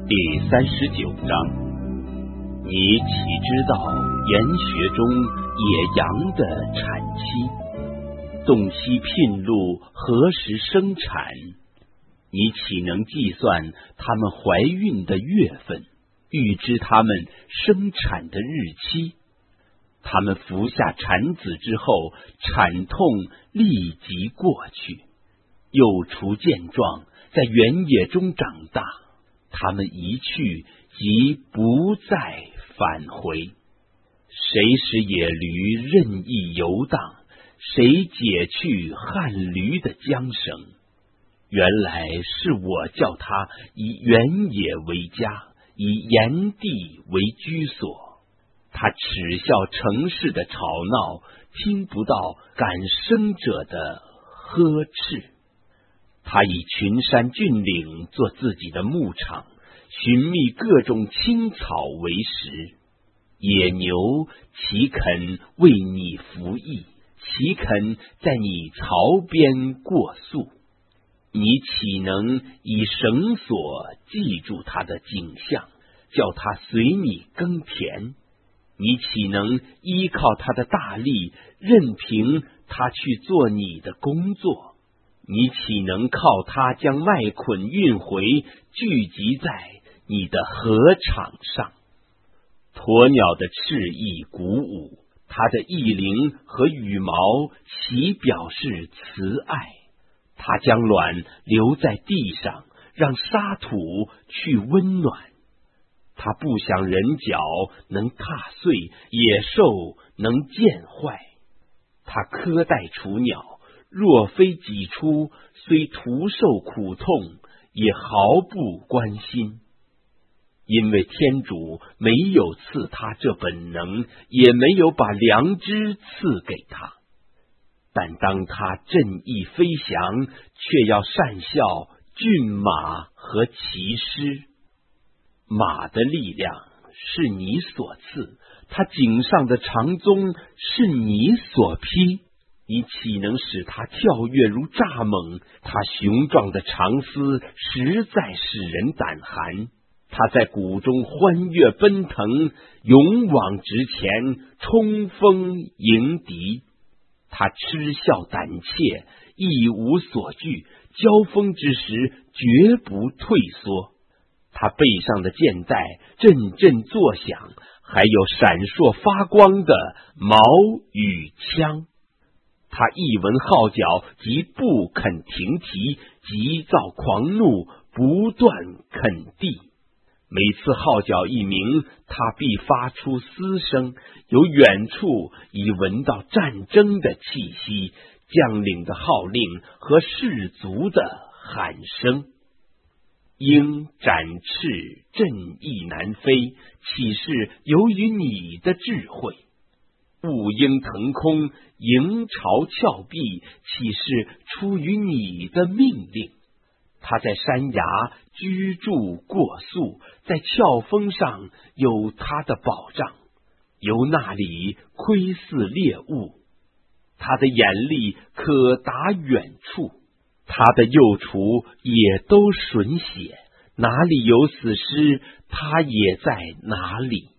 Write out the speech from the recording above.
第39章，你岂知道研学中野羊的产期，洞悉聘路何时生产？你岂能计算它们怀孕的月份，预知它们生产的日期？它们服下产子之后，产痛立即过去，幼雏健壮，在原野中长大。它们一去即不再返回。谁使野驴任意游荡？谁解去汗驴的缰绳？原来是我叫它以原野为家，以炎地为居所。他耻笑城市的吵闹，听不到赶生者的呵斥。他以群山峻岭做自己的牧场，寻觅各种青草为食。野牛岂肯为你服役？岂肯在你槽边过宿？你岂能以绳索记住它的景象，叫它随你耕田？你岂能依靠他的大力，任凭他去做你的工作？你岂能靠他将麦捆运回，聚集在你的禾场上？鸵鸟的翅翼鼓舞，它的翼翎和羽毛其表示慈爱。它将卵留在地上，让沙土去温暖。他不想人脚能踏碎，野兽能见坏。他苛待雏鸟，若非己出，虽徒受苦痛，也毫不关心。因为天主没有赐他这本能，也没有把良知赐给他。但当他振翼飞翔，却要善笑骏马和骑师。马的力量是你所赐，它颈上的长鬃是你所披。你岂能使它跳跃如蚱蜢？它雄壮的长嘶实在使人胆寒。它在谷中欢跃奔腾，勇往直前，冲锋迎敌。它嗤笑胆怯，一无所惧，交锋之时绝不退缩。他背上的箭带阵阵作响，还有闪烁发光的矛与枪。他一闻号角即不肯停蹄，急躁狂怒，不断垦地。每次号角一鸣，他必发出嘶声，由远处已闻到战争的气息，将领的号令和士卒的喊声。鹰展翅，振翼难飞，岂是由于你的智慧？雾鹰腾空，迎巢峭壁，岂是出于你的命令？他在山崖居住过宿，在峭峰上有他的保障，由那里窥伺猎物。他的眼力可达远处，他的幼雏也都吮血，哪里有死尸，他也在哪里。